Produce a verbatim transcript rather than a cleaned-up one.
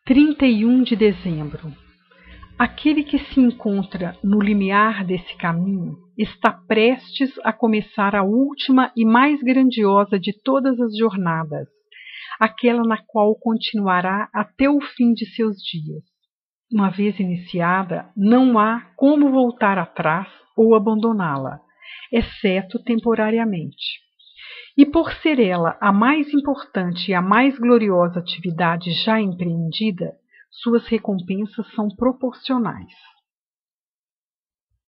trinta e um de dezembro. Aquele que se encontra no limiar desse caminho está prestes a começar a última e mais grandiosa de todas as jornadas, aquela na qual continuará até o fim de seus dias. Uma vez iniciada, não há como voltar atrás ou abandoná-la, exceto temporariamente. E por ser ela a mais importante e a mais gloriosa atividade já empreendida, suas recompensas são proporcionais.